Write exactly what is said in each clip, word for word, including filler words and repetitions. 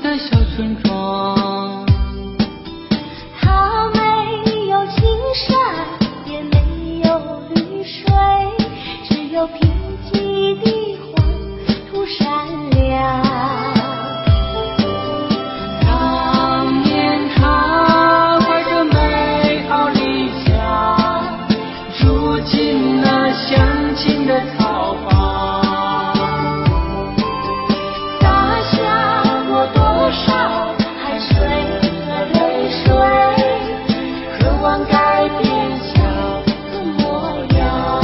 的小村庄。 它没有青山，也没有绿水，只有贫瘠的黄土山梁。 当年他怀着美好理想，住进了乡亲的草房， 洒下过多少汗水和泪水，渴望改变小的模样。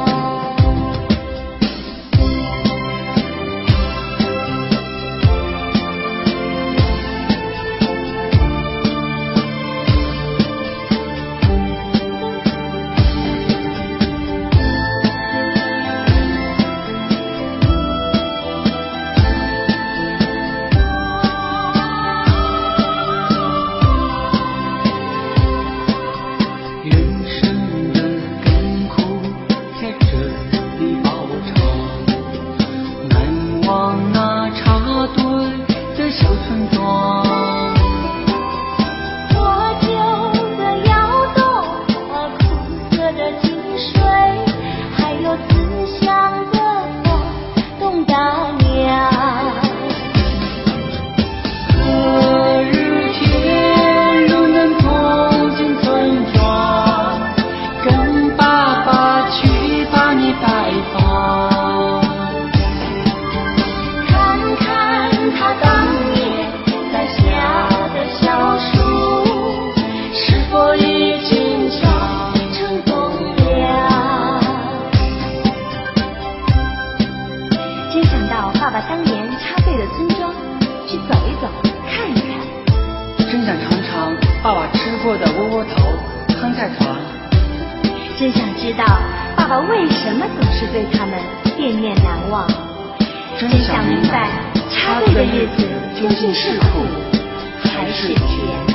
人生的甘苦在这里饱尝，难忘那插队的小村庄。 破旧的窑洞和苦涩的井水，还有慈祥的花董大娘。 何日天仍能同进村庄，跟爸爸去把你拜访。 看看他当年栽下的小树，是否已经长成栋梁？真想到爸爸当年插队的村庄去走一走，看一看。 真想尝尝爸爸吃过的窝窝头、炕菜团。 真想知道爸爸为什么总是对他们念念难忘。 真真想明白插队的日子究竟是苦还是甜。